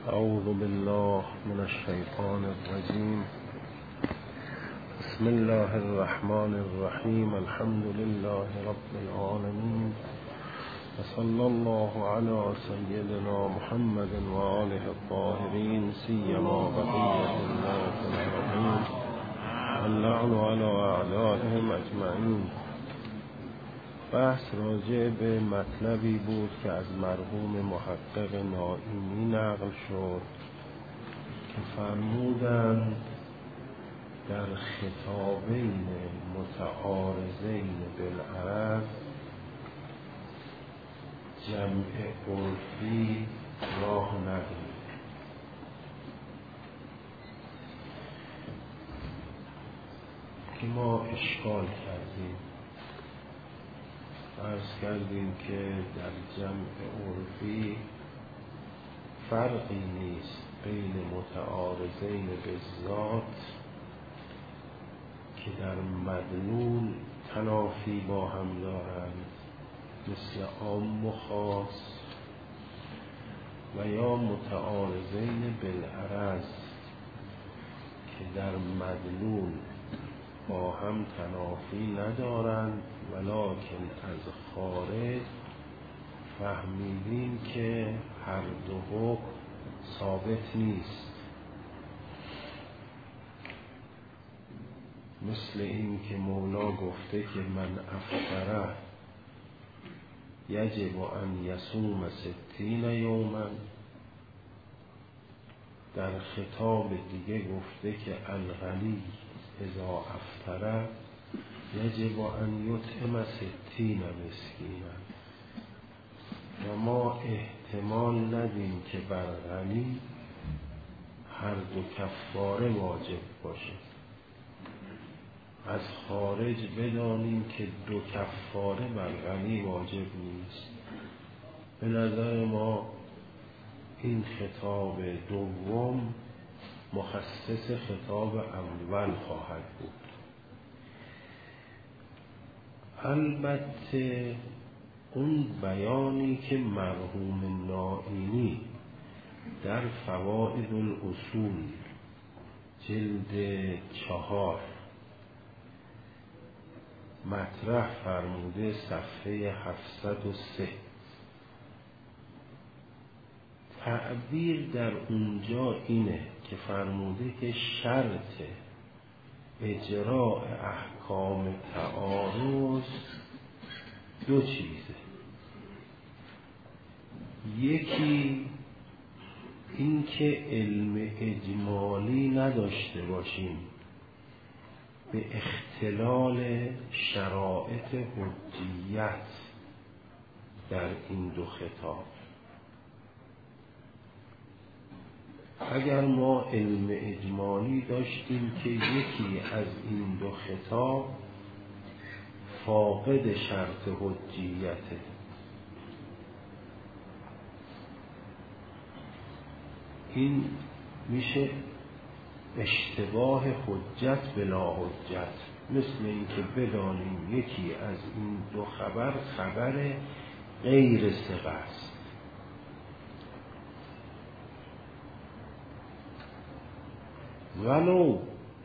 اعوذ بالله من الشیطان الرجیم. بسم الله الرحمن الرحیم. الحمد لله رب العالمین و صلی الله علی سیدنا محمد و آله الطاهرین سیما بقیة الله فی الارضین اللعن علی اعدائهم اجمعین. بحث راجع به مطلبی بود که از مرحوم محقق نائینی نقل شد که فرمودند در خطابین متعارضین بالعرض جمع عرفی راه ندارد. که ما اشکال کردیم، عرض کردیم که در جمع عرفی فرقی نیست بین متعارضین بالذات که در مدلول تنافی با هم دارند مثل عام و خاص، و یا متعارضین بالعرض که در مدلول با هم تنافی ندارند ولکن از خارج فهمیدیم که هر دو حکم ثابت نیست. مثل این که مولا گفته که من افطر یجب ان یصوم 60 یوما، در خطاب دیگه گفته که الغنی اذا افطر یجب ان یطعم 60 مسکینا، و ما احتمال ندیم که بر غنی هر دو کفاره واجب باشه. از خارج بدانیم که دو کفاره بر غنی واجب نیست. به نظر ما این خطاب دوم مخصص خطاب اول خواهد بود. البته اون بیانی که مرحوم نائینی در فوائد الاصول جلد 4 مطرح فرموده صفحه 703، تعبیر در اونجا اینه که فرموده که شرط اجراء احکام تعارض دو چیزه. یکی این که علم اجمالی نداشته باشیم به اختلال شرایط حجیت در این دو خطاب. اگر ما علم اجمالی داشتیم که یکی از این دو خطاب فاقد شرط حجیته، این میشه اشتباه حجت بلا حجت. مثل این که بدانیم یکی از این دو خبر غیر ثقه است. ولو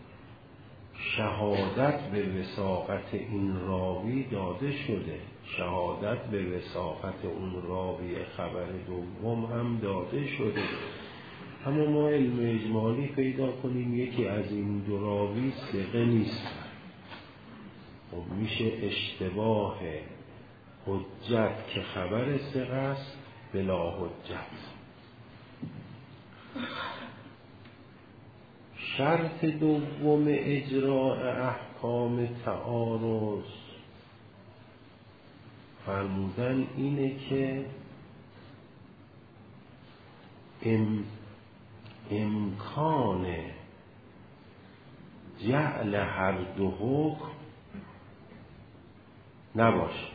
شهادت به وثاقت این راوی داده شده، شهادت به وثاقت اون راوی خبر دوم هم داده شده، اما ما علم اجمالی پیدا کنیم یکی از این دو راوی ثقه نیست، خب میشه اشتباه حجت که خبر ثقه است بلا حجت. شرط دوم اجراء احکام تعارض فرمودن اینه که امکان جعل هر دو حکم نباشه.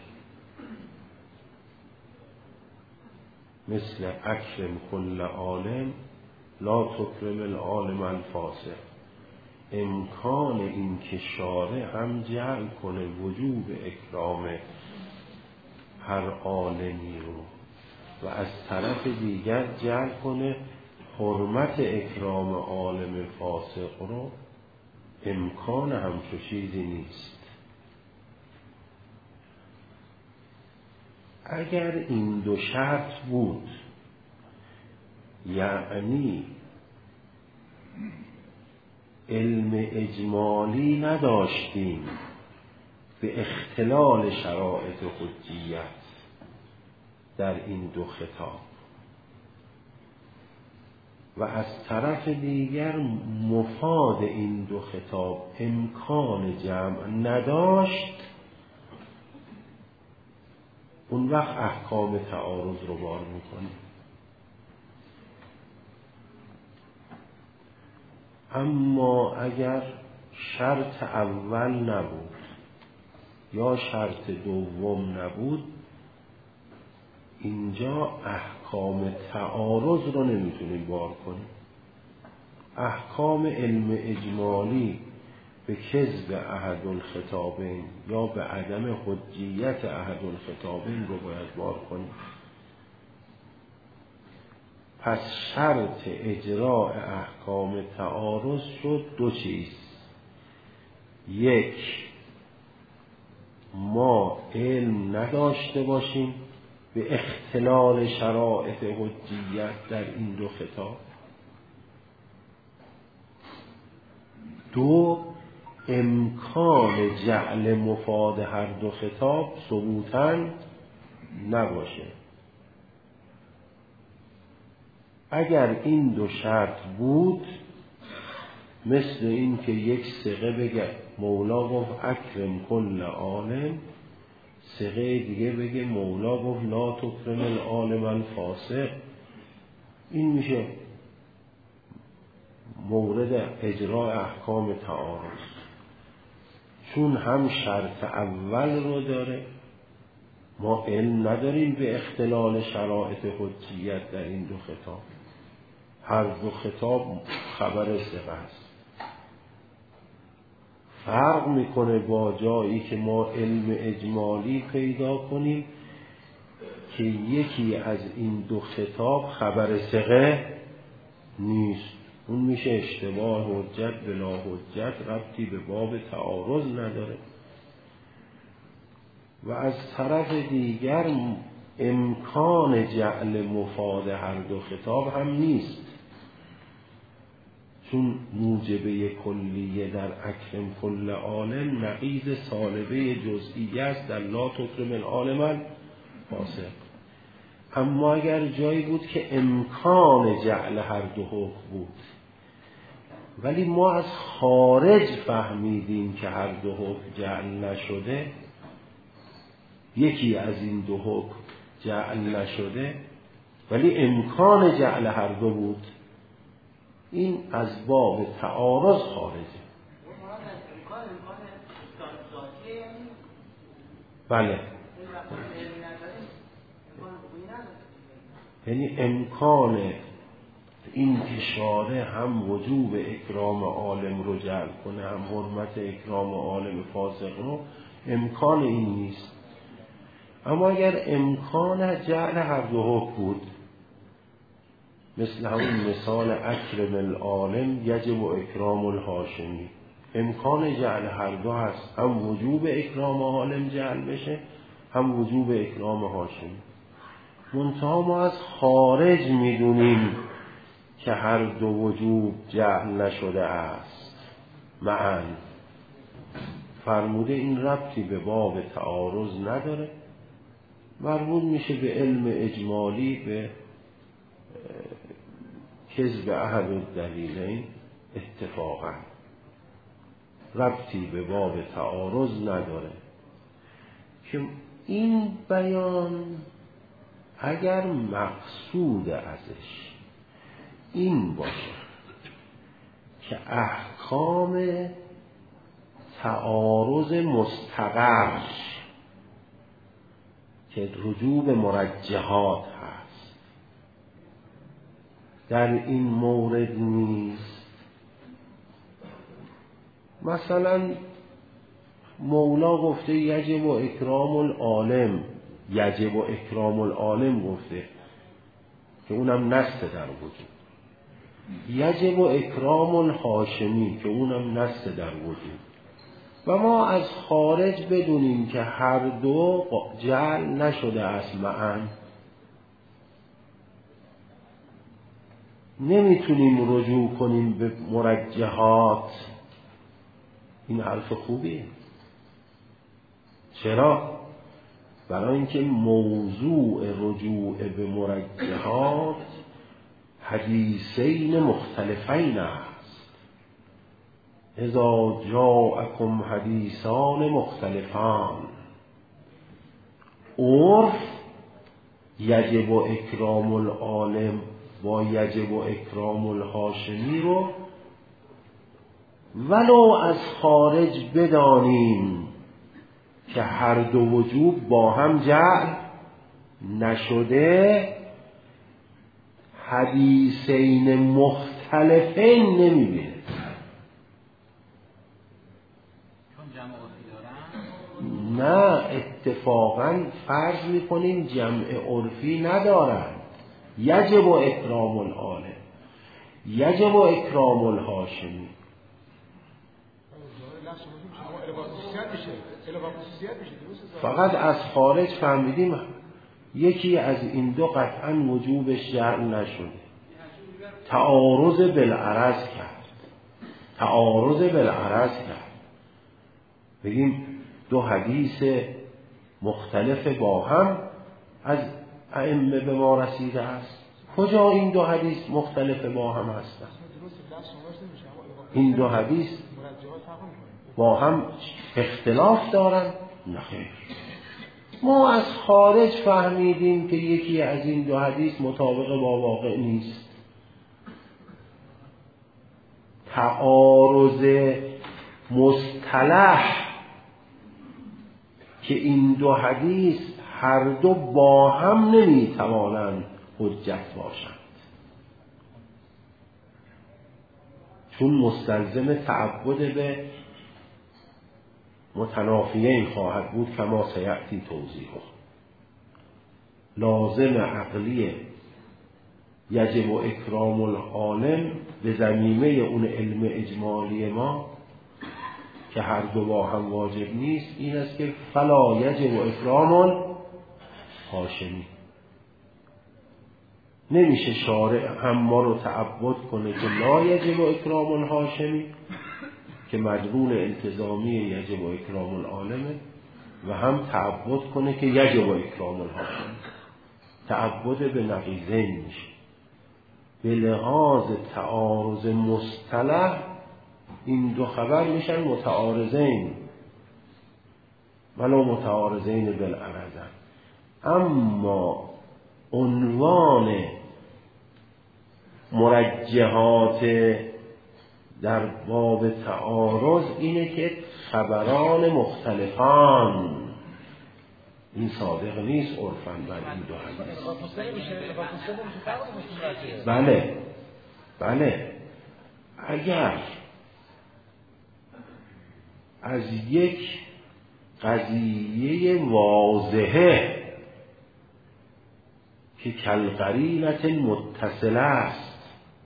مثل اکرم کل عالم لا تکرم العالم الفاسق، امکان این که شارع هم جعل کنه وجوب اکرام هر عالمی رو و از طرف دیگر جعل کنه حرمت اکرام عالم فاسق رو امکان همچو چیزی نیست. اگر این دو شرط بود، یعنی علم اجمالی نداشتیم به اختلال شرایط حجیت در این دو خطاب، و از طرف دیگر مفاد این دو خطاب امکان جمع نداشت، اون وقت احکام تعارض رو بار میکنیم. اما اگر شرط اول نبود یا شرط دوم نبود، اینجا احکام تعارض رو نمیتونیم بار کنیم. احکام علم اجمالی به کذب احد الخطابین یا به عدم حجیت احد الخطابین رو باید بار کنیم. پس شرط اجراء احکام تعارض شد دو چیز: یک، ما علم نداشته باشیم به اختلال شرایط حجیت در این دو خطاب. دو، امکان جعل مفاد هر دو خطاب ثبوتاً نباشه. اگر این دو شرط بود، مثل این که یک ثقه بگه مولا گفت اکرم کل عالم، ثقه دیگه بگه مولا گفت لا تکرم العالم الفاسق، این میشه مورد اجراء احکام تعارض، چون هم شرط اول رو داره، ما علم نداریم به اختلال شرایط حجیت در این دو خطاب. هر دو خطاب خبر ثقه است. فرق میکنه با جایی که ما علم اجمالی پیدا کنیم که یکی از این دو خطاب خبر ثقه نیست، اون میشه اشتباه حجت بلا حجت، ربطی به باب تعارض نداره. و از طرف دیگر امکان جعل مفاد هر دو خطاب هم نیست، چون موجبه کلیه در اکرم کل عالم نقیض سالبه جزئیه است در لا تکرم العالم الفاسق. اما اگر جایی بود که امکان جعل هر دو حکم بود، ولی ما از خارج فهمیدیم که هر دو حکم جعل نشده، یکی از این دو حکم جعل نشده ولی امکان جعل هر دو بود، این از باب تعارض خارجه. بله، یعنی امکان این که شارع هم وجوب اکرام عالم رو جعل کنه، هم حرمت اکرام عالم فاسق رو، امکان این نیست. اما اگر امکان جعل هر دو حکم بود، مثل همون مثال اکرم العالم یجب اکرام الهاشمی، امکان جعل هر دو هست، هم وجوب اکرام عالم جعل بشه، هم وجوب اکرام هاشمی. منتها ما از خارج میدونیم که هر دو وجوب جعل نشده است معاً. فرموده این ربطی به باب تعارض نداره، مربوط میشه به علم اجمالی، به کذب احد الدلیلین اتفاقا، ربطی به باب تعارض نداره. که این بیان اگر مقصود ازش این باشه که احکام تعارض مستقر که رجوع به مرجحات هست در این مورد نیست، مثلا مولا گفته یجب اکرام العالم، یجب اکرام العالم گفته که اونم نسته در وجود، یجب و اکرام الهاشمی که اونم نص در وجود، و ما از خارج بدونیم که هر دو جعل نشده است معاً، نمیتونیم رجوع کنیم به مرجحات. این حرف خوبیه. چرا؟ برای اینکه موضوع رجوع به مرجحات حدیثین مختلفین است. اذا جاءکم حدیثان مختلفان، عرف یجب و اکرام العالم با یجب و اکرام الهاشمی رو ولو از خارج بدانیم که هر دو وجوب با هم جعل نشده، حدیثین مختلفین نمیبینه. نه، اتفاقا فرض میکنیم جمع عرفی ندارن. یجب و اکرام العالم، یجب و اکرام الهاشمی. فقط از خارج فهمیدیم یکی از این دو قطعا وجوبش جعل نشده، تعارض بالعرض کرد. بگیم دو حدیث مختلف با هم از ائمه به ما رسیده است. کجا این دو حدیث مختلف با هم هستند؟ این دو حدیث با هم اختلاف دارن؟ نخیر. ما از خارج فهمیدیم که یکی از این دو حدیث مطابق با واقع نیست. تعارض مصطلح که این دو حدیث هر دو با هم نمیتوانند حجت باشند، چون مستلزم تعبد به متنافیین خواهد بود کما سیأتی توضیحه. لازم عقلی یجب و اکرام العالم به ضمیمه اون علم اجمالی ما که هر دو با هم واجب نیست این است که فلا یجب و اکرام الهاشمی. نمیشه شارع هم ما رو تعبد کنه که لا یجب و اکرام الهاشمی که مجبور التزامی یجب و اکرام العالمه، و هم تعبد کنه که یجب و اکرام الهاشمی. تعبد به نقیضین میشه. به لحاظ تعارض مصطلح این دو خبر میشن متعارضین، ولو متعارضین بالعرض. اما عنوان مرجحات در باب تعارض اینه که خبران مختلفان. این صادق نیست عرفاً بر این دو حدیث. بله اگر از یک قضیه واضحه که کالقرینة المتصله است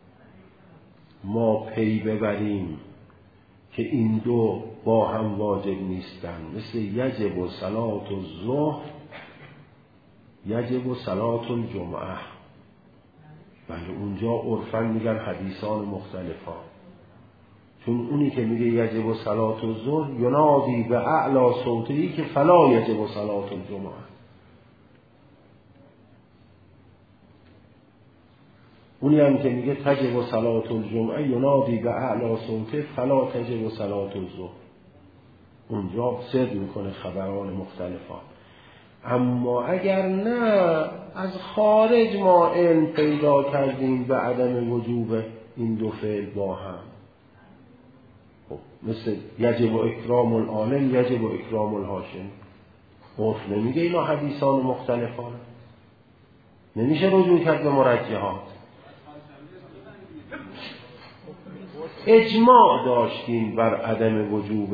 ما پی ببریم که این دو با هم واجب نیستن، مثل یجب و صلاة الظهر یجب و صلاة الجمعه، بله اونجا عرفاً میگن حدیثان مختلفان، چون اونی که میگه یجب و صلاة الظهر ینادی به اعلی صوتی که فلا یجب و صلاة الجمعه. اونی هم که میگه تجب و صلاة الجمعه ینادی به اعلی صوته فلا تجب و صلاة الظهر. اونجا صدق میکنه خبران مختلفان. اما اگر نه از خارج ما علم پیدا کردیم به عدم وجوب این دو فعل با هم، مثل یجب و اکرام العالم یجب و اکرام الهاشمی، عرف نمیگه اینا حدیثان مختلفان، نمیشه رجوع کرد به مرجحات. اجماع داشتیم بر عدم وجوب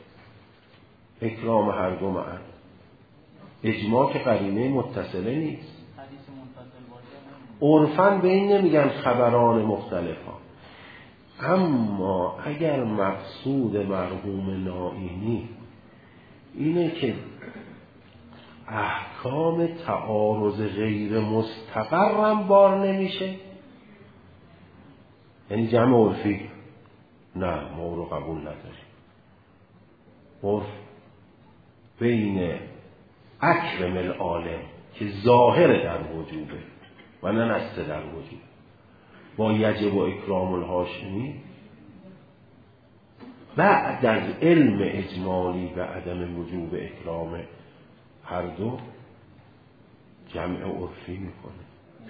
اکرام هر دو معا. اجماع که قرینه متصله نیست. عرفاً به این نمیگن خبران مختلفا. اما اگر مقصود مرحوم نائینی اینه که احکام تعارض غیر مستقرم بار نمیشه، یعنی جمع عرفی، نه ما رو قبول نداریم. عرف بین اکرم العالم که ظاهر در وجوده و نه نسته در وجود با یجب و اکرام الهاشمی، بعد از علم اجمالی و عدم وجوب اکرام هر دو جمع عرفی میکنه.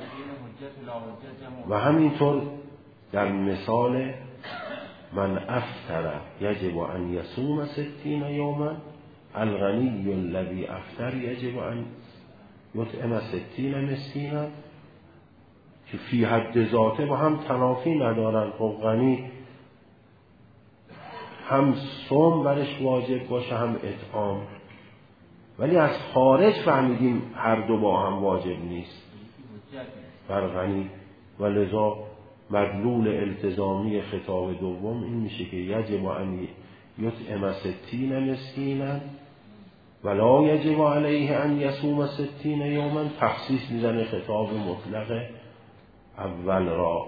و همینطور در مثال من افطر یجب ان یصوم 60 یوما، الغنی الذی افطر یجب ان یطعم 60 مسکینا، که فی حد ذاته با هم تنافی ندارن. خب غنی هم صوم برش واجب باشه هم اطعام، ولی از خارج فهمیدیم هر دو با هم واجب نیست بر غنی، و لذا مدلول التزامی خطاب دوم این میشه که یجب ان یطعم 60 مسکینا ولا یجب علیه ان یصوم 60 یوما، تخصیص میزنه خطاب مطلق اول را.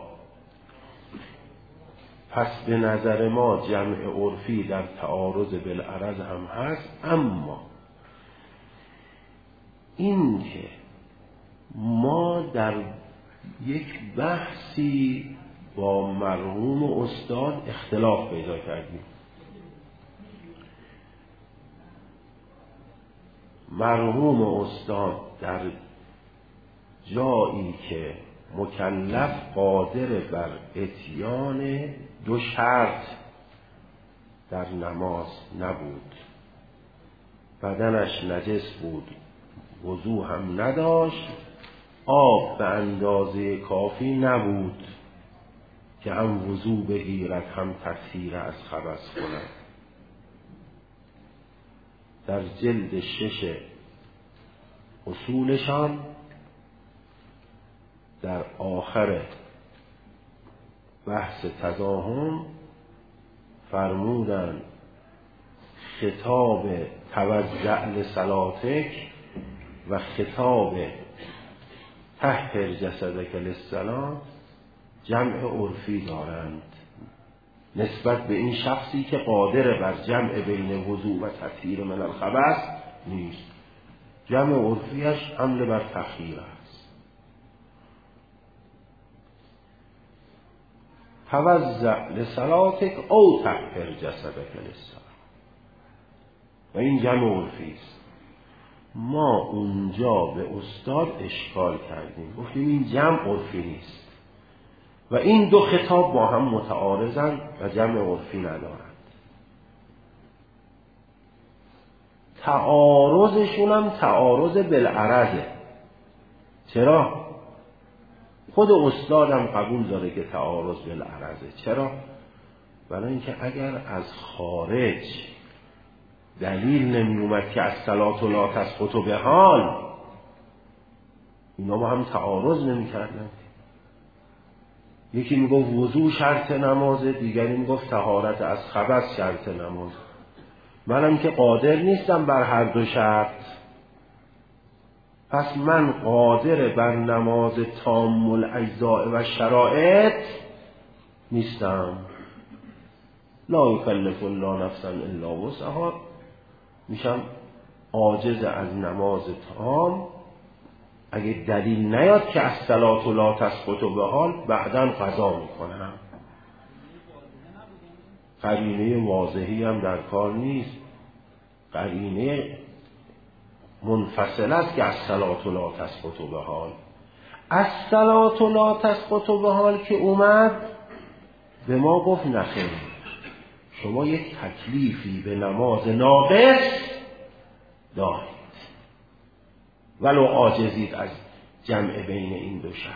پس به نظر ما جمع عرفی در تعارض بالعرض هم هست، اما این که ما در یک بحثی با مرحوم استاد اختلاف پیدا کردیم. مرحوم استاد در جایی که مکلف قادر بر اتیان 2 شرط در نماز نبود، بدنش نجس بود، وضو هم نداشت، آب به اندازه کافی نبود که هم وضو بگیرد هم تطهیر از خبث کند. در جلد 6 اصولشان در آخر بحث تزاحم فرمودن خطاب توزع لصلاتک و خطاب طهر جسدک للصلاة جمع عرفی دارند نسبت به این شخصی که قادر بر جمع بین وضوء و تطهیر من الخبث نیست. جمع عرفیش حمل بر تخییر است. توزع لصلاتک او طهر جسدک للصلاة، و این جمع عرفی است. ما اونجا به استاد اشکال کردیم، گفتیم این جمع عرفی نیست و این 2 خطاب با هم متعارضن و جمع عرفی ندارند. تعارضشون هم تعارض بالعرضه. چرا؟ خود استادم قبول داره که تعارض بالعرضه. چرا؟ برای اینکه اگر از خارج دلیل نمی اومد که الصلاة لا تسقط بحال، اینا با هم تعارض نمی کردن. یکی میگفت وضو شرط نمازه، دیگری میگفت طهارت از خبث شرط نماز. منم که قادر نیستم بر هر 2 شرط، پس من قادر بر نماز تام الاجزاء و شرائط نیستم. لا یکلف الله نفسا الا وسعها، میشم عاجز از نماز تام. اگه دلیل نیاد که الصلاة لا تسقط بحال، بعداً قضا میکنم. قرینه واضحی هم در کار نیست، قرینه منفصل است که الصلاة لا تسقط بحال. الصلاة لا تسقط بحال که اومد به ما گفت نخیر، شما یک تکلیفی به نماز ناقص دارید ولو عاجزید از جمع بین این 2 شرط.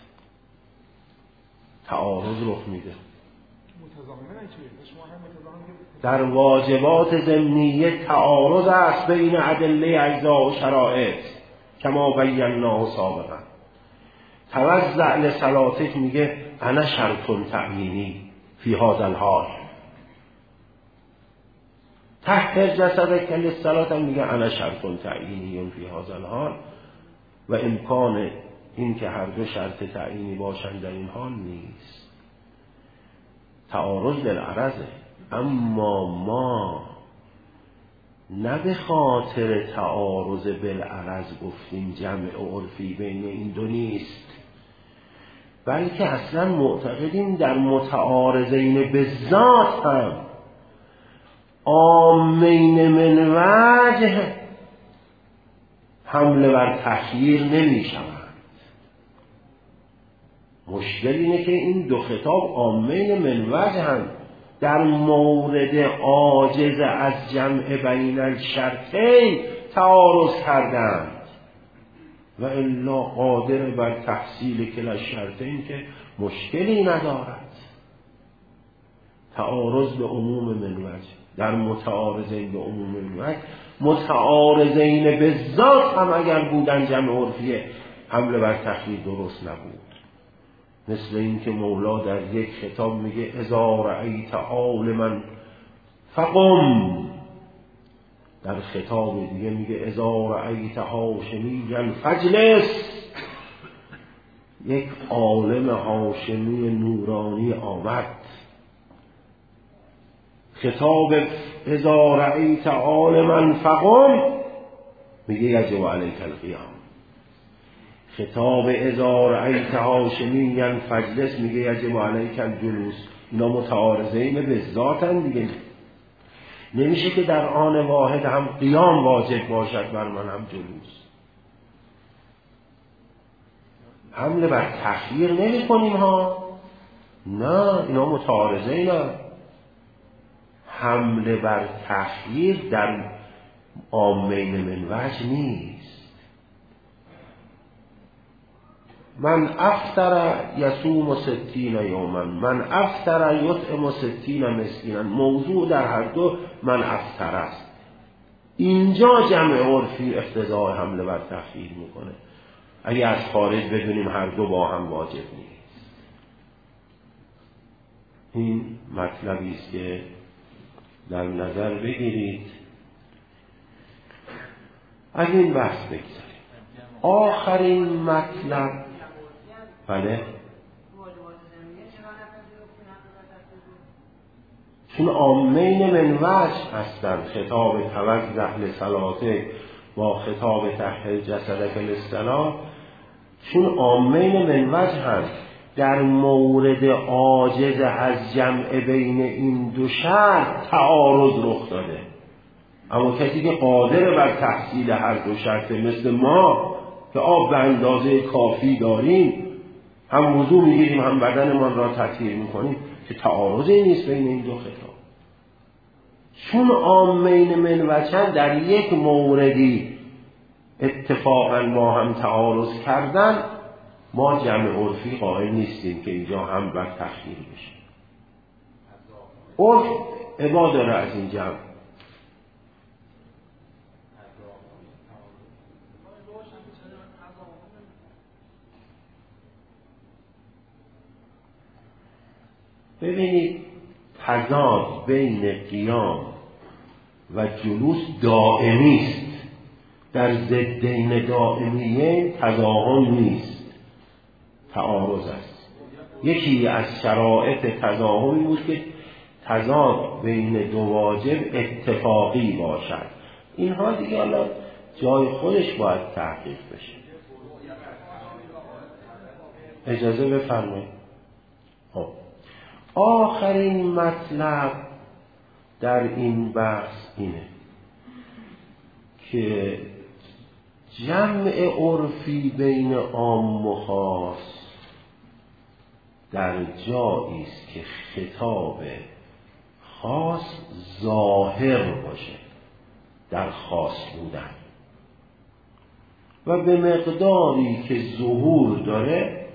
تعارض رخ میده. در واجبات ضمنیه تعارض است بین ادله اجزا و شرائط کما بیناه سابقا. توزع لصلاتک میگه انا شرط تعیینی فی هذا الحال. طهر جسدک للصلات هم میگه انا شرط تعیینی فی هذا الحال. و امکان این که هر دو شرط تعیینی باشند در این حال نیست. تعارض بالعرضه. اما ما نه به خاطر تعارض بالعرض گفتیم جمع عرفی بین این دو نیست، بلکه اصلا معتقدیم در متعارضین بالذات هم عامین من وجه حمله بر تخییر نمی شود. مشکل اینه که این دو خطاب عامین من وجه هم در مورد عاجز از جمع بین الشرطین تعارض کردند و الا قادر بر تحصیل کلا الشرطین که مشکلی ندارد. تعارض به عموم من وجه در متعارضین به عموم من وجه، متعارضین به ذات هم اگر بودن جمع عرفیه حمله بر تخییر درست نبود. مثل این که مولا در یک خطاب میگه اذا رأیت عالما فقم، در خطاب دیگه میگه اذا رأیت هاشمیا فجلس. یک عالم هاشمی نورانی آمد. خطاب اذا رأیت عالما فقم میگه یجب علیک القیام. خطاب اذا رأیت هاشمیا فجلس میگه یجب علیک الجلوس. اینا متعارضین به ذاتن دیگه. نمیشه که در آن واحد هم قیام واجب باشد بر من هم جلوس. حمله بر تخییر نمی کنیم ها، نه اینا متعارضین. حمله بر تخییر در عامین من وجه نیست. من افطر یصوم 60 یوما، من افطر یطعم 60 مسکینا. موضوع در هر دو من افطر است. اینجا جمع عرفی اقتضای حمله بر تخییر میکنه. اگه از خارج بدونیم هر دو با هم واجب نیست. این مطلبی است که در نظر بگیرید. از این بحث بگذاریم. آخرین مطلب، بله، چون عامین من وجه هستند. خطاب توزع لصلاتک با خطاب طهر جسدک للصلاة چون عامین من وجه هست، در مورد عاجز از جمع بین این دو شرط تعارض رخ داده. اما کسی که قادر بر تحصیل هر دو شرط مثل ما که آب به اندازه کافی داریم، هم وضو میگیریم هم بدنمان را تطهیر میکنیم، که تعارضی نیست بین این دو خطاب. چون عامین من وجه در یک موردی اتفاقا ما هم تعارض کردن، ما جمع عرفی قائل نیستیم که اینجا هم بر تخییر بشه. عرف عبا داره از این جمع. ببینید تضاد بین قیام و جلوس دائمی است. در ضدین دائمیه تضاهم نیست، تعارض است. یکی از شرایط تضاهمی بود که تضاد بین دو واجب اتفاقی باشد. اینها دیگه الان جای خودش باید تحقیق بشه. اجازه بفرمایید. خب آخرین مطلب در این بحث اینه که جمع عرفی بین عام و خاص در جایی است که خطاب خاص ظاهر باشه در خاص بودن و به مقداری که ظهور داره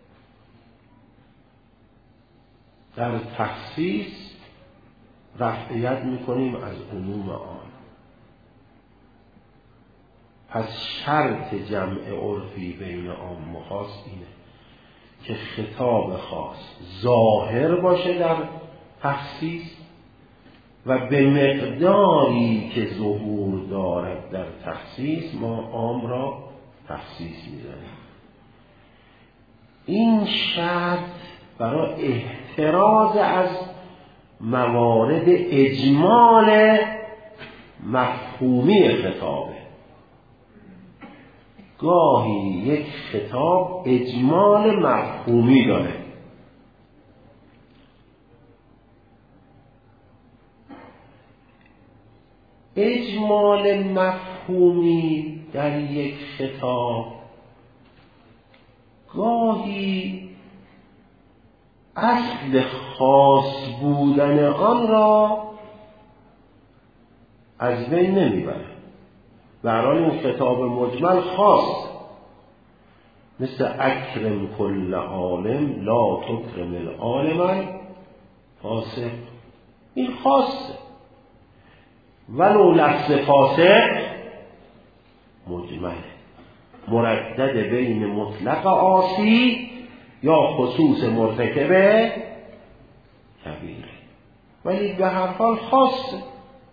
در تخصیص رفعیت میکنیم از عموم آن. پس شرط جمع عرفی بین عام و خاص اینه که خطاب خاص ظاهر باشه در تخصیص و به مقداری که ظهور دارد در تخصیص ما عام را تخصیص می‌زنیم. این شرط برای احتراز از موارد اجمال مفهومی خطابه. گاهی یک خطاب اجمال مفهومی داره، اجمال مفهومی در یک خطاب گاهی اصل خاص بودن آن را از بین نمیبره. برای این خطاب مجمل خاص، مثل اکرم کل عالم لا تکرم العالم فاسق، این خاصه، ولو لفظ فاسق مجمله، مردد بین مطلق عاصی یا خصوص مرتکب کبیره، ولی به هر حال خاصه.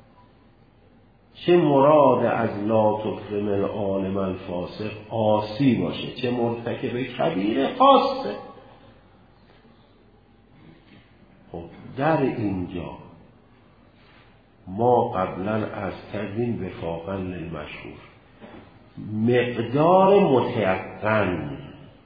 چه مراد از لا تکرم العالم الفاسق عاصی باشه، چه مرتکب کبیره خاصه. خب در اینجا ما قبلا عرض کردیم وفاقا للمشهور مقدار متیقن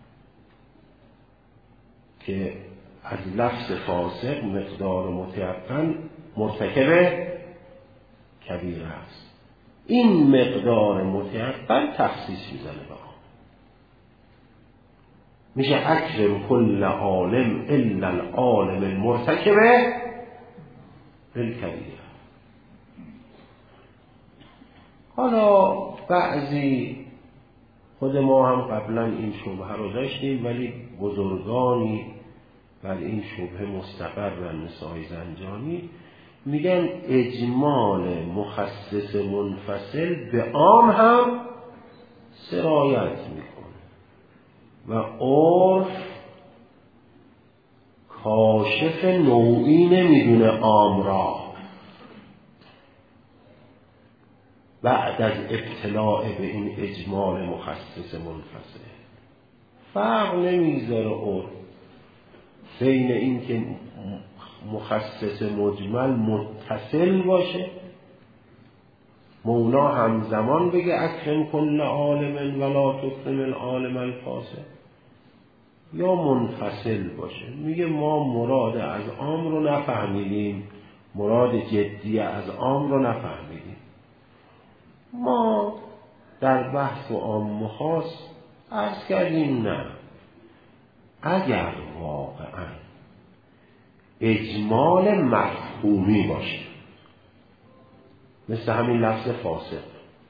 که از لفظ فاسق مقدار متیقن مرتکب کبیره است. این مقدار متیقن تخصیص میزنه به آن، میشه اکرم کل عالم الا العالم المرتکب بالکبیره. حالا بعضی خود ما هم قبلا این شبهه رو داشتیم، ولی بزرگانی بر این شبهه مستقرن، مثل آقای زنجانی، میگن اجمال مخصص منفصل به عام هم سرایت میکنه و عرف کاشف نوعی نمیدونه عام را بعد از ابتلاع به این اجمال مخصص منفصل. فرق نمیذاره عرف بین این که مخصص مجمل متصل باشه، مولا همزمان بگه اکرم کل عالم ولا تکرم العالم الفاسق، یا منفصل باشه میگه ما مراد از عام رو نفهمیدیم، مراد جدی از عام رو نفهمیدیم. ما در بحث و عام و خاص عرض کردیم نه، اگر واقعا اجمال مفهومی باشه، مثل همین لفظ فاسق،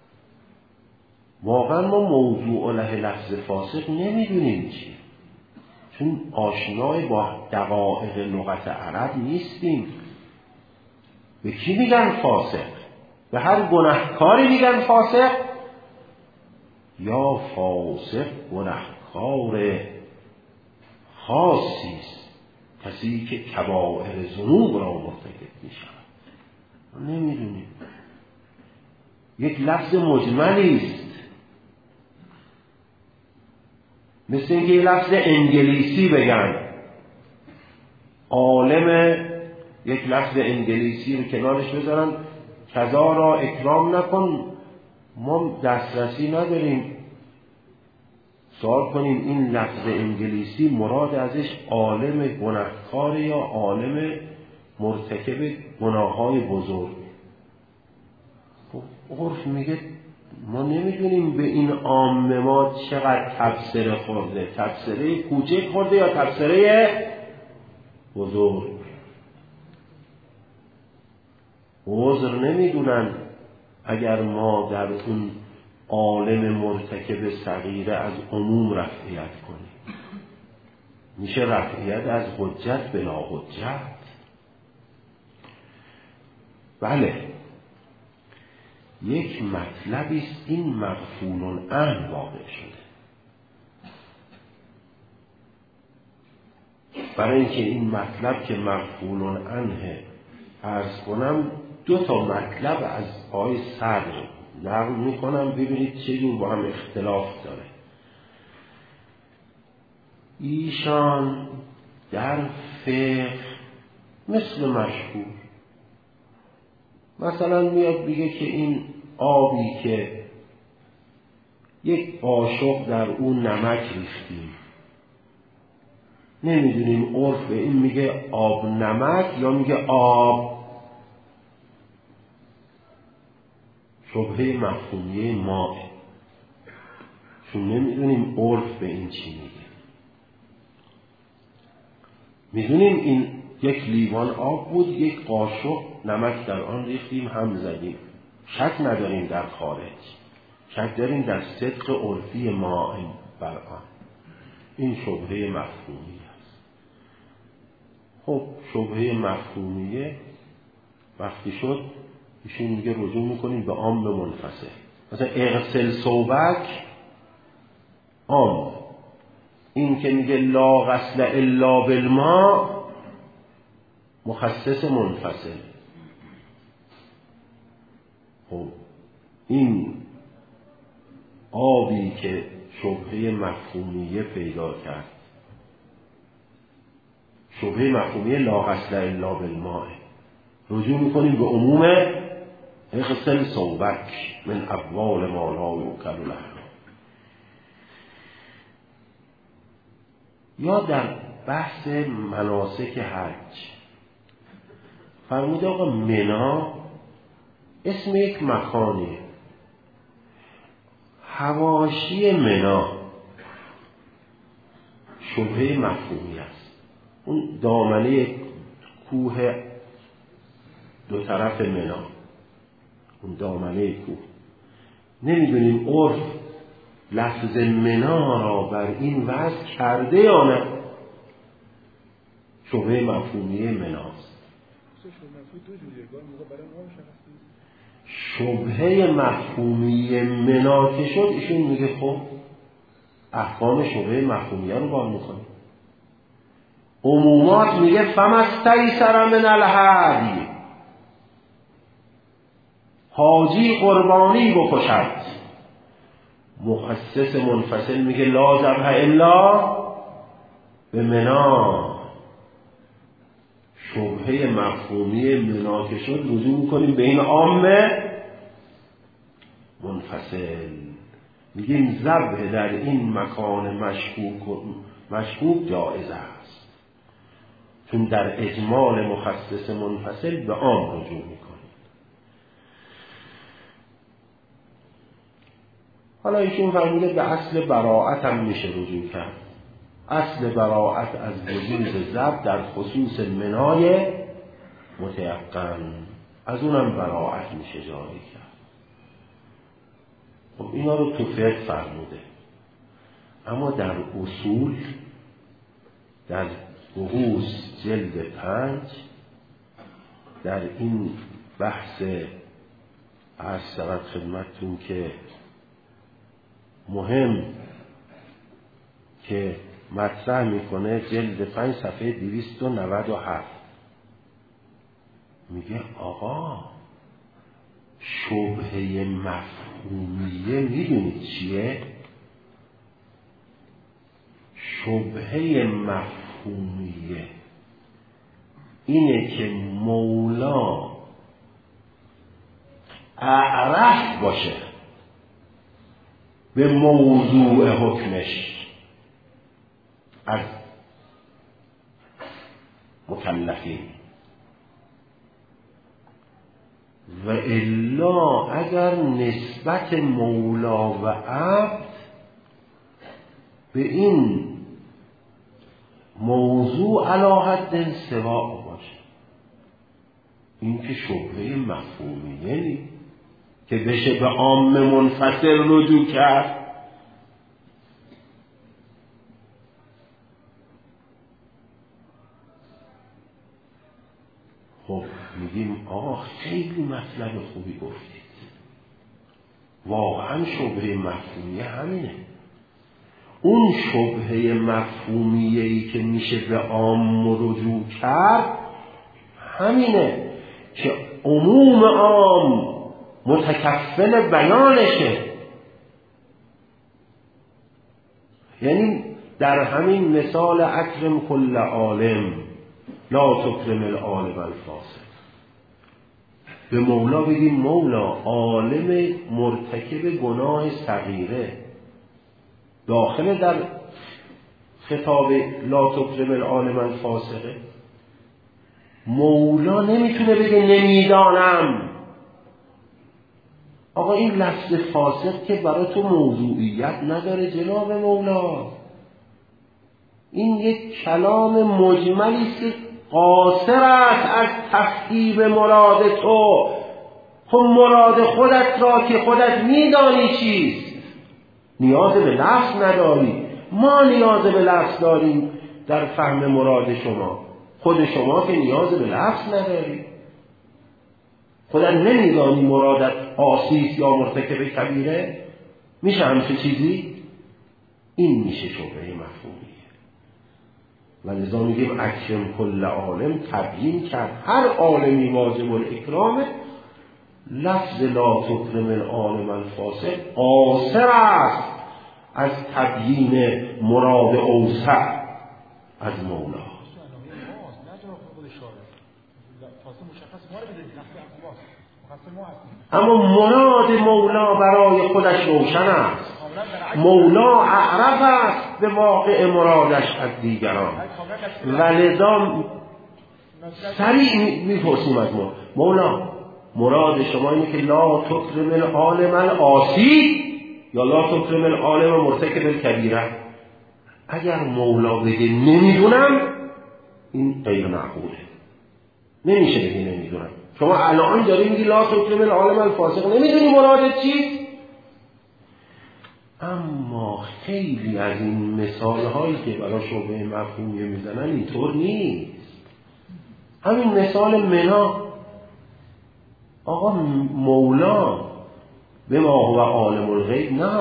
واقعا ما موضوع له لفظ فاسق نمیدونیم چیه، چون آشنای با دقایق لغت عرب نیستیم. به کی میگن فاسق؟ به هر گناهکاری میگن فاسق، یا فاسق گناهکار خاصی است، کسی که کبائر ذنوب را مرتکب میشه. نمیدونیم، یک لفظ مجملی است، مثل اینکه یک لفظ انگلیسی بگن عالم، یک لفظ انگلیسی رو کنارش بذارن کذا را اکرام نکن، ما دسترسی نداریم سوال کنیم این لفظ انگلیسی مراد ازش عالم گناهکار یا عالم مرتکب گناههای بزرگ. عرف میگه ما نمیدونیم به این عام ما چقدر تبصره خورده، تبصره کوچک خورده یا تبصره بزرگ. عذر نمیدونن اگر ما در اون عالم مرتکب صغیره از عموم رفعیت کنیم، میشه رفعیت از حجت بلا حجت. بله، یک مطلبی است این مغفول عنه واقع شده. برای اینکه این مطلب که مغفول عنه عرض کنم، 2 مطلب از آقای صدر نقل میکنم، ببینید چه جور با هم اختلاف داره. ایشان در فقه مثل مشهور مثلا میاد بگه که این آبی که یک قاشق در اون نمک ریختیم، نمیدونیم عرف این میگه آب نمک یا میگه آب، شبهه مفهومیه ماه، چون نمیدونیم عرف به این چی میگه. میدونیم این یک لیوان آب بود، یک قاشق نمک در آن ریختیم، هم زدیم، شک نداریم در خارج، شک داریم در صدق عرفی ما بر آن. این شبهه مفهومیه است. خب شبهه مفهومیه وقتی شد ایشون میگه رجوع میکنیم به عام منفصل. مثلا اغسل ثوبک عام، این که میگه لا غسل الا بالماء مخصص منفصل. خب این آبی که شبهه مفهومیه پیدا کرد، شبهه مفهومیه لا غسل الا بالماء، رجوع میکنیم به عموم اغسل ثوبک من ابوال ما لا یوکل له. یا در بحث مناسک حج فرموده آقا منا اسم یک مکانیه، حواشی منا شبهه مفهومی است. اون دامنه کوه 2 طرف منا، اون دامنه کوه، نمیدونیم عرف لفظ منا را بر این وضع کرده یا نه. شبهه مفهومی مناست. شبهه مفهومی منا که شد ایشون میگه خب احکام شبهه مفهومیه رو بار میکنه. عمومات میگه فمستیسر من الهدی، حاجی قربانی بکشد. مخصص منفصل میگه لا ذبح الا به منا. شبهه مفهومی منا که شد رجوع میکنیم به این عام منفصل، میگیم ذبح در این مکان مشکوک جایز است، چون در اجمال مخصص منفصل به عام رجوع میکنیم. حالا ایشون فرموده به اصل براعت هم میشه رجوع کرد. اصل براعت از وجود ذبح در خصوص منای متیقن، از اونم براعت میشه جاری کرد. خب اینا رو تو فقه فرموده، اما در اصول در بحوث جلد 5 در این بحث عرض شود خدمتتون که مهم که مطرح میکنه، جلد 5 صفحه 297 میگه آقا شبهه مفهومیه میدونید چیه؟ شبهه مفهومیه اینه که مولا اعرف باشه به موضوع حکمش از مکلفین، و الا اگر نسبت مولا و عبد به این موضوع علی حد سواء باشه، این که شبهه مفهومیه نی که بشه به عام منفصل رجوع کرد. خب میگیم آقا خیلی مطلب خوبی گفتید، واقعا شبهه مفهومیه همینه. اون شبهه مفهومیه‌ای که میشه به عام رجوع کرد همینه که عموم عام متکفل بیانشه. یعنی در همین مثال اکرم کل عالم لا تکرم العالم الفاسق، به مولا بگیم مولا عالم مرتکب گناه صغیره داخل در خطاب لا تکرم العالم الفاسقه. مولا نمیتونه بگه نمیدانم. آقا این لفظ فاسق که برای تو موضوعیت نداره جناب مولا. این یک کلام مجملی است که قاصر است از تفهیم مراد تو. خب مراد خودت را که خودت میدانی چیست، نیاز به لفظ نداری. ما نیاز به لفظ داریم در فهم مراد شما. خود شما که نیاز به لفظ نداری. خودت نمیدانی مرادت عاصیست یا مرتکب کبیره. میشه همچه چیزی؟ این میشه شبهه مفهومیه. و لذا میگیم اکرم کل عالم، تبیین کرد هر عالمی واجب الاکرامه. لفظ لا تکرم العالم الفاسق قاصر است از تبیین مراد اوسع از مولا. اما مراد مولا برای خودش روشن است. مولا اعرف است به واقع مرادش از دیگران. ولذا سریع میپرسیم از مولا مراد شما اینه که لا تکرم العالم العاصی یا لا تکرم العالم مرتکب الکبیره؟ اگر مولا بگه نمیدونم، این غیر معقوله. نمیشه بگه نمیدونم. شما الان داری میگی لا تکرم العالم الفاسق، نمیدونی مرادت چیست. اما خیلی از این مثال هایی که برای شبهه مفهومی میزنن اینطور نیست. همین مثال منا، آقا مولا به ما هو عالم الغیب، نه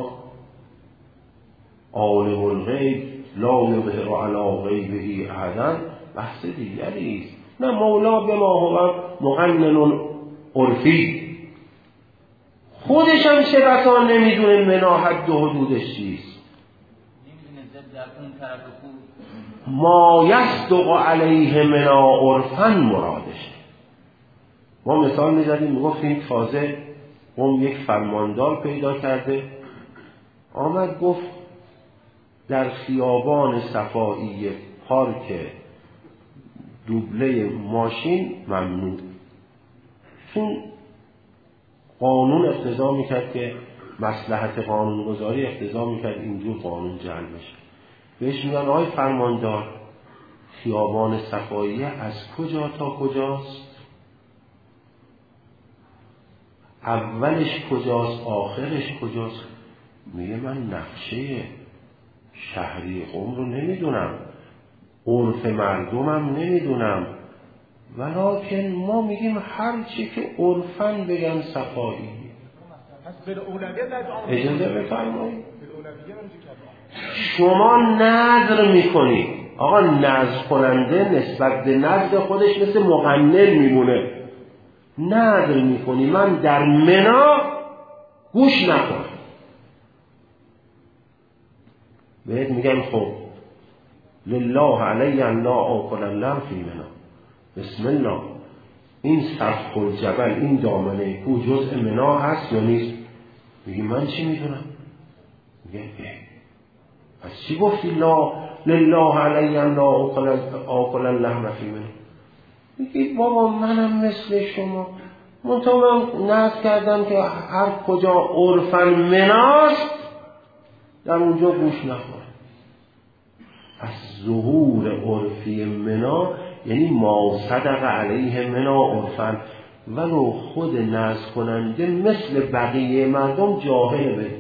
عالم الغیب لا یظهر علی غیبه احدا، بحث دیگری است. نه مولا به ما هو مقنن عرفی، خودش هم چه بسا نمیدونه منا حد و حدودش چیست. نمیدونه زد در اون طرف خوب ما یصدق علیه منا عرفا مرادشه. ما مثال میزدیم میگفتیم تازه اون یک فرماندار پیدا کرده، آمد گفت در خیابان صفایی پارک دوبله ماشین ممنوع. چون قانون اقتضا میکرد که مصلحت قانونگذاری اقتضا میکرد اینجور قانون جعل بشه. بهش میگن آقای فرماندار خیابان صفایی از کجا تا کجاست؟ اولش کجاست؟ آخرش کجاست؟ میگه من نقشه شهری قم رو نمیدونم، عرف مردمم نمیدونم، ولکن ما میگیم هر چی که عرفن بگن صفایی. اجازه بفرمایید. شما نظر میکنید، آقا نظر کننده نسبت به نظر خودش مثل مقنن میمونه. نظر میکنی من در منا گوش نکنم، بهت میگن خب لله علی ان لا آکل اللحم فی منا، بسم الله، این سقف الجبل، این دامنه کوه جزء منا هست یا نیست؟ میگی من چی میدونم؟ میگه پس چی گفتی لا لله علی ان لا آکل اللحم فی منا؟ میگی بابا منم مثل شما، منطقه من نظر کردم که هر کجا عرفن مناست در اونجا گوش نخورم. از ظهور عرفی منا یعنی ما صدق علیه منا عرفن، ولو خود نظر کننده مثل بقیه مردم جاهل به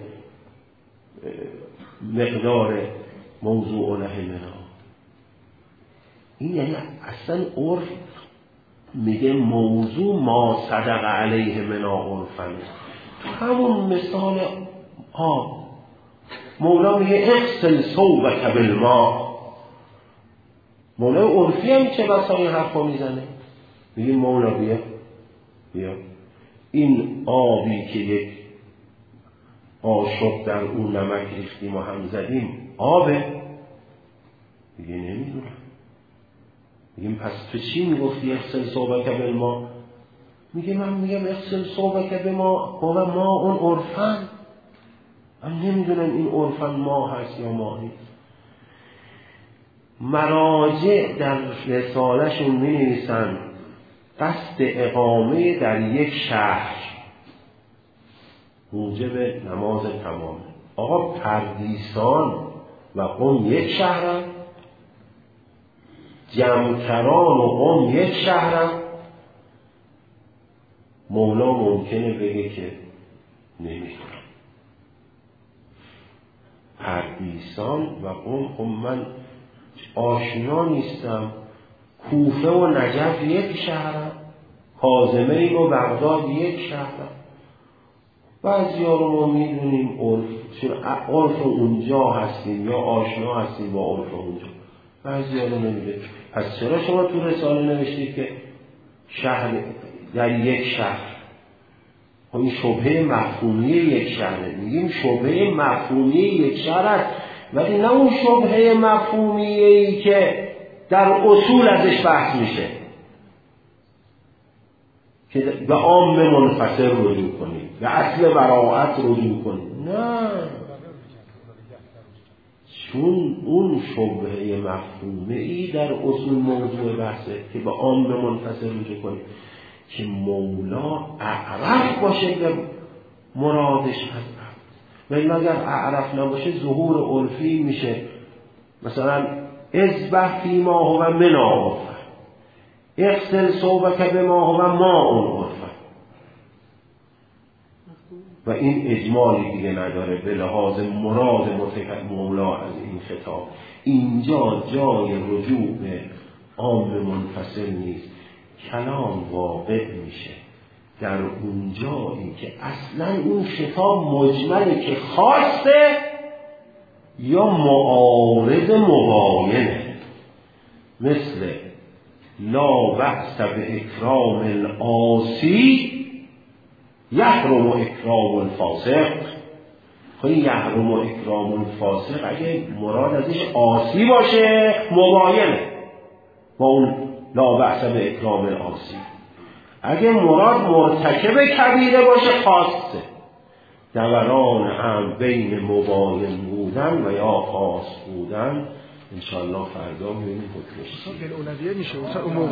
مقدار موضوع له منا. این یعنی اصلا عرف میگه موضوع ما صدق علیه منا عرفن. همون مثال آب. مولا میگه اغسل ثوبک بالماء. مولا عرفی هم چه بسا این حرفا میزنه، میگه مولا بیا این آبی که یک قاشق در اون نمک ریختیم و هم زدیم آبه؟ میگه نمیدونم. میگیم پس تو چی میگفتی اغسل ثوبک بالماء؟ میگه من میگم اغسل ثوبک بالماء و ما اون عرفن. من نمیدونم این عرفن ما هست یا ما نیست. مراجع در رساله‌شون می‌نویسن قصد اقامه در یک شهر موجب نماز تمام. آقا پردیسان و قم یک شهرن، جمکران و قم یک شهرن. مولا ممکنه بگه که نمیدونم. پردیسان و قم من آشنا نیستم. کوفه و نجف یک شهرن، کاظمین و بغداد یک شهرن. بعضی‌ها رو ما میدونیم عرف اونجا هستیم یا آشنا هستیم با عرف اونجا، بعضی‌ها رو نمیدونیم. پس چرا شما تو رساله نوشتید که شهر در یک شهر؟ این شبهه مفهومی یک شهره. میگیم شبهه مفهومی یک شهر است، ولی نه اون شبهه مفهومیه‌ای که در اصول ازش بحث میشه که به عام منفصل رجوع کنیم، به اصل براءت رجوع کنیم. نه، چون اون شبهه مفهومیه‌ای در اصول موضوع بحثه که به عام منفصل رجوع کنیم، که مولا اعرف باشه به مرادش هست. ولی اگر اعرف نباشه ظهور عرفی میشه. مثلا اذبح فیما هو من عرفه، اغسل ثوبک بما هو ماء عرفه. و این اجمالی دیگه نداره به لحاظ مراد مولا از این خطاب. اینجا جای رجوع به عام منفصل نیست. کلام واقع میشه در اونجایی که اصلا اون خطاب مجمله که خاصه یا معارض مباینه، مثل لا بأس به اکرام العاصی یحرم اکرام الفاسق. خیلی یحرم اکرام الفاسق اگه مراد ازش عاصی باشه مباینه با اون لا بأس به اکرام العاصی. اگه مراد مرتکب کبیره باشه خاصه. دوران هم بین مباین بودن و یا خاص بودن انشاءالله فردا می‌بینیم حکمش.